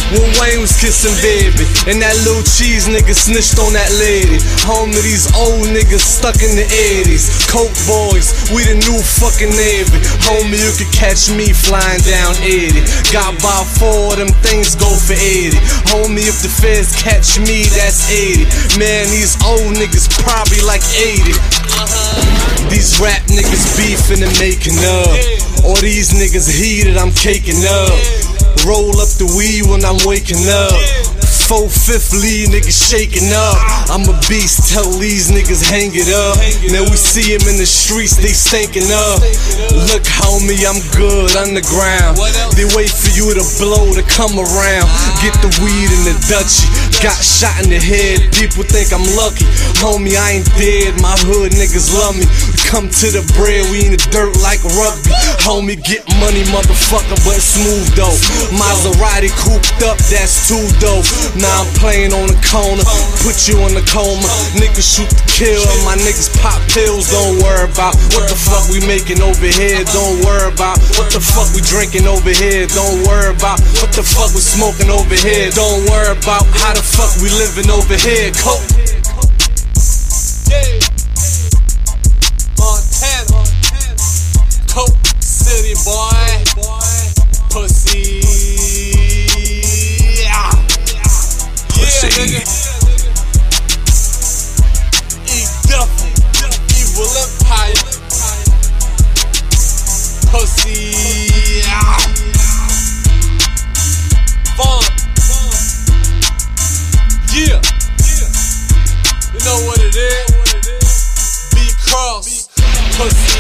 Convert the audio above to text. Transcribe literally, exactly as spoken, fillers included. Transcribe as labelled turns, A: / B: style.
A: when Wayne was kissing baby, and that little cheese nigga snitched on that lady. Home to these old niggas stuck in the eighties. Coke boys, we the new fucking Navy. Homie, you could catch me flying down eighty. Got by four of them things go for eighty. Homie, if the feds catch me, that's eighty. Man, these old niggas probably like eighty. These rap niggas beefing and making up. All these niggas heated, I'm caking up. Roll up the weed when I'm waking up. Four-fifth lead niggas shaking up. I'm a beast, tell these niggas hang it up. Now we see him in the streets, they stinking up. Look homie, I'm good underground. They wait for you to blow to come around. Get the weed in the Dutchie. Got shot in the head, people think I'm lucky. Homie, I ain't dead, my hood niggas love me. We come to the bread, we in the dirt like rugby. Homie, get money motherfucker, but smooth though. Maserati cooped up, that's too dope. Now I'm playing on the corner, put you in the coma. Niggas shoot to kill, my niggas pop pills. Don't worry about what the fuck we making over here. Don't worry about what the fuck we drinking over here. Don't worry about what the fuck we smoking over here. Don't worry about how the fuck we living over here. Coke, yeah, Montana, Coke City boy, pussy. Yeah, nigga. E-Duffy, Evil Empire, pussy. Fun. Yeah. You know what it is? B-Cross, pussy.